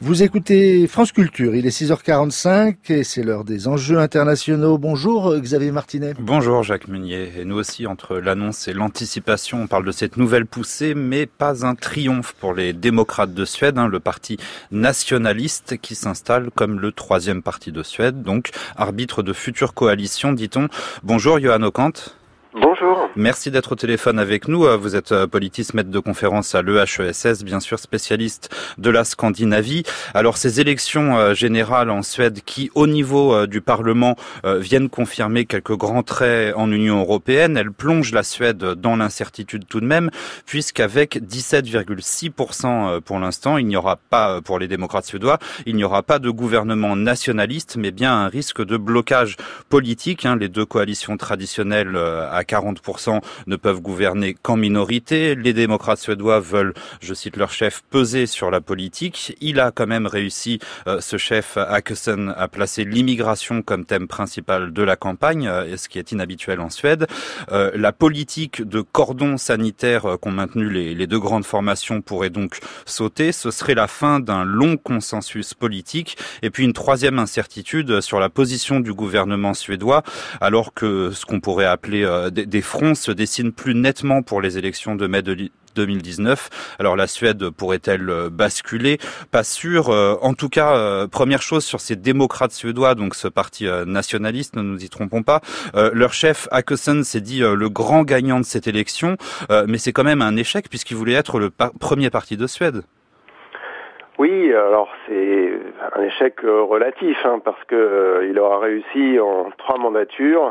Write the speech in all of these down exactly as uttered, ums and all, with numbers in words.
Vous écoutez France Culture, il est six heures quarante-cinq et c'est l'heure des enjeux internationaux. Bonjour Xavier Martinet. Bonjour Jacques Meunier. Et nous aussi, entre l'annonce et l'anticipation, on parle de cette nouvelle poussée, mais pas un triomphe pour les démocrates de Suède, hein, le parti nationaliste qui s'installe comme le troisième parti de Suède, donc arbitre de futures coalitions, dit-on. Bonjour Johan Åkant. Bonjour. Merci d'être au téléphone avec nous. Vous êtes politiste, maître de conférence à l'E H E S S, bien sûr spécialiste de la Scandinavie. Alors ces élections générales en Suède qui, au niveau du Parlement, viennent confirmer quelques grands traits en Union européenne, elles plongent la Suède dans l'incertitude tout de même, puisqu'avec dix-sept virgule six pour cent pour l'instant, il n'y aura pas, pour les démocrates suédois, il n'y aura pas de gouvernement nationaliste, mais bien un risque de blocage politique. Les deux coalitions traditionnelles à quarante pour cent ne peuvent gouverner qu'en minorité. Les démocrates suédois veulent, je cite leur chef, peser sur la politique. Il a quand même réussi, euh, ce chef Åkesson, à placer l'immigration comme thème principal de la campagne, euh, ce qui est inhabituel en Suède. Euh, la politique de cordon sanitaire euh, qu'ont maintenu les, les deux grandes formations pourrait donc sauter. Ce serait la fin d'un long consensus politique. Et puis une troisième incertitude sur la position du gouvernement suédois, alors que ce qu'on pourrait appeler euh, des, des fronts se dessinent plus nettement pour les élections de mai deux mille dix-neuf. Alors la Suède pourrait-elle basculer? Pas sûr. Euh, en tout cas, euh, première chose sur ces démocrates suédois, donc ce parti euh, nationaliste, ne nous y trompons pas. Euh, leur chef Åkesson s'est dit euh, le grand gagnant de cette élection, euh, mais c'est quand même un échec puisqu'il voulait être le par- premier parti de Suède. Oui, alors c'est un échec euh, relatif, hein, parce que euh, il aura réussi en trois mandatures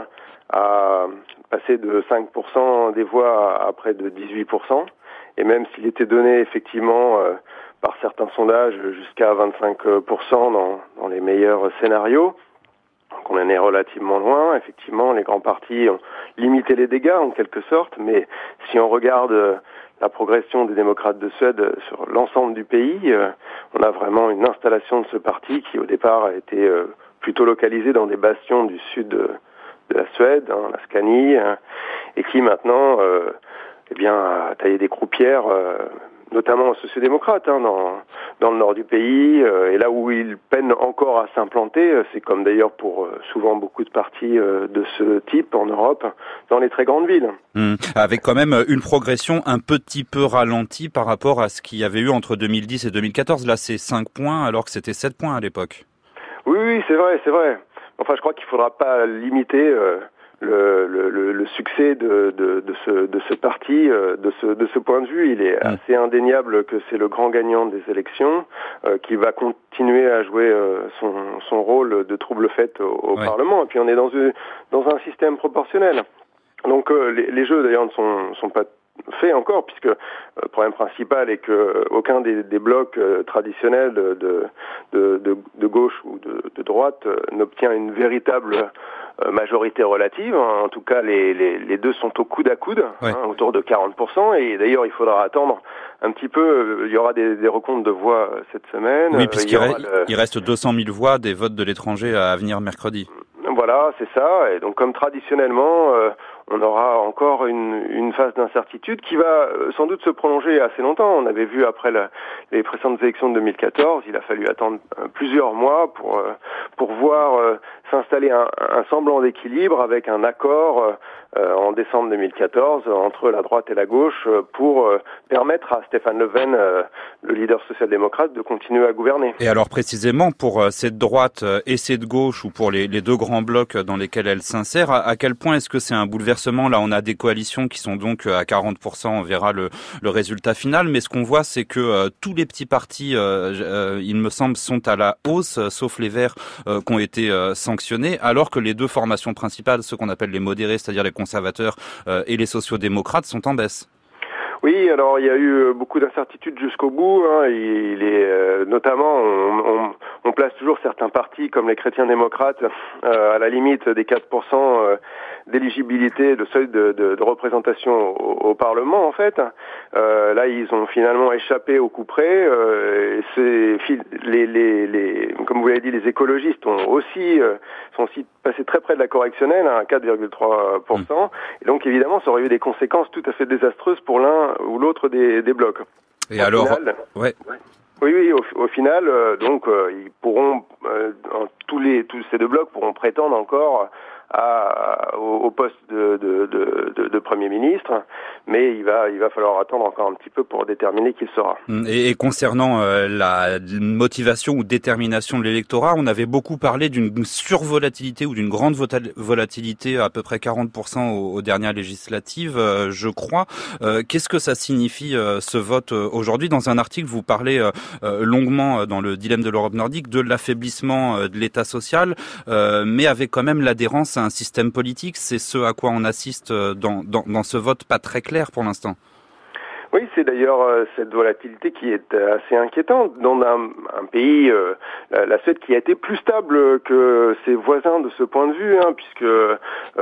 à passer de cinq pour cent des voix à, à près de dix-huit pour cent. Et même s'il était donné effectivement euh, par certains sondages jusqu'à vingt-cinq pour cent dans, dans les meilleurs scénarios, donc on en est relativement loin. Effectivement, les grands partis ont limité les dégâts en quelque sorte, mais si on regarde euh, la progression des démocrates de Suède sur l'ensemble du pays, euh, on a vraiment une installation de ce parti qui au départ a été euh, plutôt localisé dans des bastions du sud de, de la Suède, hein, la Scanie, hein, et qui maintenant euh, eh bien, a taillé des croupières, euh, notamment sociodémocrates, hein, dans, dans le nord du pays, euh, et là où ils peinent encore à s'implanter, euh, c'est comme d'ailleurs pour euh, souvent beaucoup de partis euh, de ce type en Europe, dans les très grandes villes. Mmh. Avec quand même une progression un petit peu ralentie par rapport à ce qu'il y avait eu entre deux mille dix et deux mille quatorze. Là, c'est cinq points alors que c'était sept points à l'époque. Oui, oui, c'est vrai, c'est vrai. Enfin, je crois qu'il ne faudra pas limiter euh, le, le, le succès de, de, de, ce, de ce parti. Euh, de, ce, de ce point de vue, il est mmh. assez indéniable que c'est le grand gagnant des élections, euh, qui va continuer à jouer euh, son, son rôle de trouble-fête au, au ouais. Parlement. Et puis on est dans, une, dans un système proportionnel. Donc euh, les, les jeux d'ailleurs ne sont, sont pas fait encore, puisque euh, le problème principal est que euh, aucun des, des blocs euh, traditionnels de, de, de, de gauche ou de, de droite euh, n'obtient une véritable euh, majorité relative. En tout cas, les, les, les deux sont au coude à coude, ouais. hein, autour de quarante pour cent, et d'ailleurs il faudra attendre un petit peu. Euh, il y aura des, des recomptes de voix euh, cette semaine. Oui, puisqu'il euh, il, le... il reste deux cent mille voix des votes de l'étranger à venir mercredi. Voilà, c'est ça. Et donc, comme traditionnellement, euh, on aura encore une, une phase d'incertitude qui va euh, sans doute se prolonger assez longtemps. On avait vu après la, les précédentes élections de deux mille quatorze, il a fallu attendre euh, plusieurs mois pour euh, pour voir euh, s'installer un, un semblant d'équilibre avec un accord euh, en décembre deux mille quatorze entre la droite et la gauche euh, pour euh, permettre à Stefan Löfven, euh, le leader social-démocrate, de continuer à gouverner. Et alors précisément pour euh, cette droite et cette gauche, ou pour les, les deux grands blocs dans lesquels elle s'insère, à, à quel point est-ce que c'est un bouleversement? Là, on a des coalitions qui sont donc à quarante pour cent, on verra le, le résultat final, mais ce qu'on voit, c'est que euh, tous les petits partis, euh, euh, il me semble, sont à la hausse, euh, sauf les Verts euh, qui ont été euh, sanctionnés, alors que les deux formations principales, ceux qu'on appelle les modérés, c'est-à-dire les conservateurs euh, et les sociodémocrates, sont en baisse. Oui, alors il y a eu beaucoup d'incertitudes jusqu'au bout. Hein. Il est euh, notamment, on, on, on place toujours certains partis comme les chrétiens démocrates euh, à la limite des quatre pour cent euh, d'éligibilité, de seuil de, de, de représentation au, au Parlement en fait. Euh, là, ils ont finalement échappé au coup près. Euh, c'est, les, les, les, comme vous l'avez dit, les écologistes ont aussi euh, sont aussi passés très près de la correctionnelle, hein, à quatre virgule trois pour cent. Et donc évidemment, ça aurait eu des conséquences tout à fait désastreuses pour l'un ou l'autre des, des blocs. Et en alors, final, ouais. Oui, oui, au, au final, euh, donc, euh, ils pourront, euh, tous les, tous ces deux blocs pourront prétendre encore à, au, au poste de, de, de, de, de Premier ministre, mais il va, il va falloir attendre encore un petit peu pour déterminer qui sera. Et, et concernant euh, la motivation ou détermination de l'électorat, on avait beaucoup parlé d'une survolatilité ou d'une grande volatilité, à peu près quarante pour cent aux, aux dernières législatives, euh, je crois. Euh, qu'est-ce que ça signifie euh, ce vote euh, aujourd'hui? Dans un article, vous parlez euh, euh, longuement euh, dans le dilemme de l'Europe nordique de l'affaiblissement euh, de l'État social, euh, mais avec quand même l'adhérence à un système politique. C'est ce à quoi on assiste dans, dans, dans ce vote pas très clair pour l'instant. Oui, c'est d'ailleurs euh, cette volatilité qui est assez inquiétante dans un, un pays, euh, la, la Suède, qui a été plus stable que ses voisins de ce point de vue, hein, puisque euh,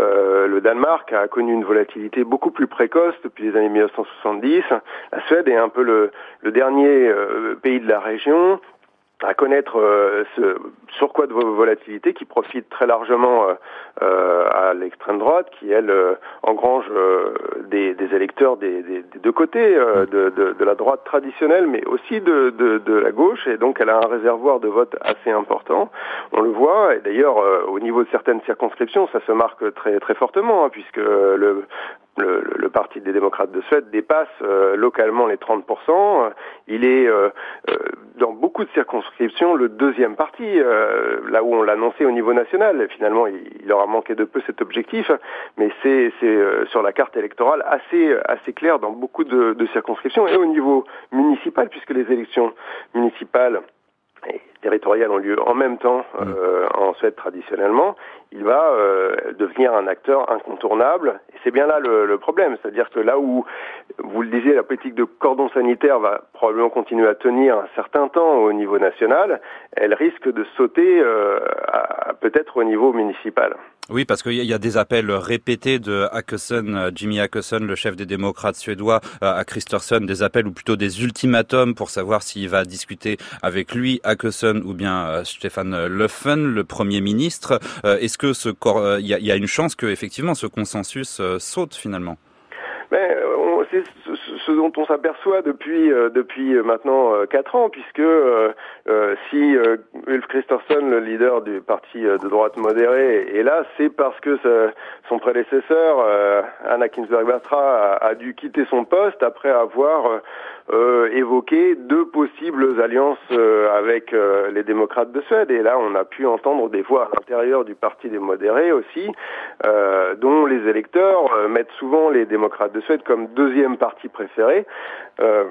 le Danemark a connu une volatilité beaucoup plus précoce depuis les années mille neuf cent soixante-dix. La Suède est un peu le, le dernier euh, pays de la région à connaître euh, ce surcroît de volatilité qui profite très largement euh, euh, à l'extrême droite, qui elle euh, engrange euh, des, des électeurs des, des, des deux côtés, euh, de, de, de la droite traditionnelle, mais aussi de, de, de la gauche, et donc elle a un réservoir de vote assez important. On le voit, et d'ailleurs euh, au niveau de certaines circonscriptions, ça se marque très très fortement, hein, puisque le Le, le, le Parti des démocrates de Suède dépasse euh, localement les trente pour cent. Il est euh, euh, dans beaucoup de circonscriptions le deuxième parti, euh, là où on l'annonçait au niveau national. Finalement, il, il leur a manqué de peu cet objectif, mais c'est, c'est euh, sur la carte électorale assez assez clair dans beaucoup de, de circonscriptions, et au niveau municipal, puisque les élections municipales et territoriales ont lieu en même temps euh, en Suède traditionnellement, il va euh, devenir un acteur incontournable. Et c'est bien là le, le problème, c'est-à-dire que là où, vous le disiez, la politique de cordon sanitaire va probablement continuer à tenir un certain temps au niveau national, elle risque de sauter euh, à, peut-être au niveau municipal. Oui, parce qu'il y a des appels répétés de Åkesson, Jimmy Åkesson, le chef des démocrates suédois, à Kristersson, des appels ou plutôt des ultimatums pour savoir s'il va discuter avec lui, Åkesson, ou bien Stefan Löfven, le Premier ministre. Est-ce que ce corps, il y a, il y a une chance que effectivement ce consensus saute finalement? Mais on, c'est ce, ce dont on s'aperçoit depuis euh, depuis maintenant euh, quatre ans, puisque euh, euh, si euh, Ulf Kristersson, le leader du parti euh, de droite modéré, est là, c'est parce que ce, son prédécesseur, euh, Anna Kinberg Batra, a, a dû quitter son poste après avoir euh, euh, évoqué deux possibles alliances euh, avec euh, les démocrates de Suède. Et là, on a pu entendre des voix à l'intérieur du parti des modérés aussi, euh, dont les électeurs euh, mettent souvent les démocrates de Suède comme deuxième parti préféré, euh,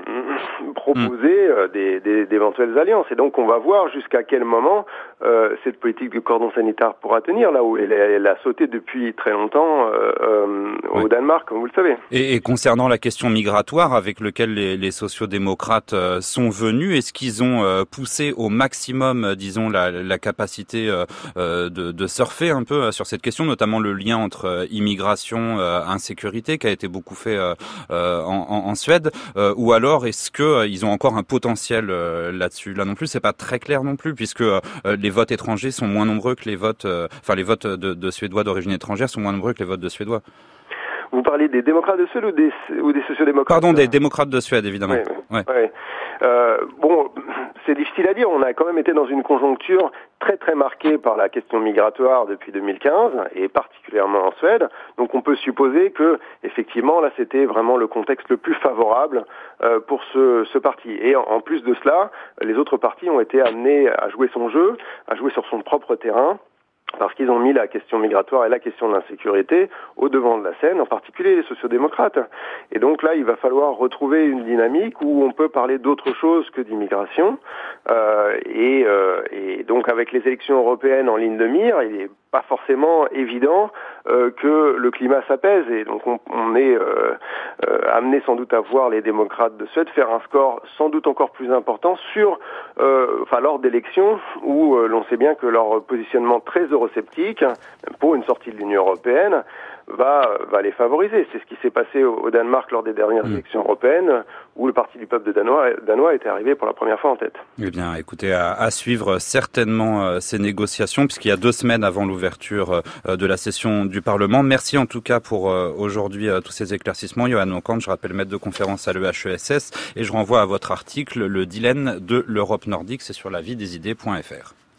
proposer euh, des, des, d'éventuelles alliances. Et donc on va voir jusqu'à quel moment euh, cette politique du cordon sanitaire pourra tenir, là où elle, elle a sauté depuis très longtemps euh, euh, au oui. Danemark, comme vous le savez. Et, et concernant la question migratoire avec laquelle les, les sociodémocrates euh, sont venus, est-ce qu'ils ont euh, poussé au maximum, euh, disons, la, la capacité euh, de, de surfer un peu euh, sur cette question, notamment le lien entre euh, immigration, euh, insécurité, qui a été beaucoup fait euh, euh, en, en, en Suède, euh, ou alors est-ce que euh, ils ont encore un potentiel euh, là-dessus? Là non plus, c'est pas très clair non plus, puisque euh, les votes étrangers sont moins nombreux que les votes, euh, enfin les votes de, de Suédois d'origine étrangère sont moins nombreux que les votes de Suédois. Vous parlez des démocrates de Suède ou des, ou des sociodémocrates? Pardon, des démocrates de Suède, évidemment. Oui, oui. Ouais. Ouais. Euh, bon, c'est difficile à dire. On a quand même été dans une conjoncture très très marquée par la question migratoire depuis deux mille quinze, et particulièrement en Suède. Donc on peut supposer que, effectivement, là c'était vraiment le contexte le plus favorable euh, pour ce, ce parti. Et en, en plus de cela, les autres partis ont été amenés à jouer son jeu, à jouer sur son propre terrain, parce qu'ils ont mis la question migratoire et la question de l'insécurité au devant de la scène, en particulier les sociodémocrates. Et donc là, il va falloir retrouver une dynamique où on peut parler d'autre chose que d'immigration. Euh, et, euh, et donc avec les élections européennes en ligne de mire, il est pas forcément évident euh, que le climat s'apaise. Et donc on, on est euh, euh, amené sans doute à voir les démocrates de Suède faire un score sans doute encore plus important sur, euh, enfin lors d'élections où euh, l'on sait bien que leur positionnement très eurosceptique pour une sortie de l'Union européenne va va les favoriser. C'est ce qui s'est passé au, au Danemark lors des dernières mmh. élections européennes, où le Parti du peuple de danois, danois était arrivé pour la première fois en tête. Eh bien, écoutez, à, à suivre certainement euh, ces négociations, puisqu'il y a deux semaines avant l'ouverture euh, de la session du Parlement. Merci en tout cas pour euh, aujourd'hui euh, tous ces éclaircissements, Johan Arnaud Kant, je rappelle maître de conférence à l'E H E S S, et je renvoie à votre article, le dilemme de l'Europe nordique, c'est sur la vie des idées point F R.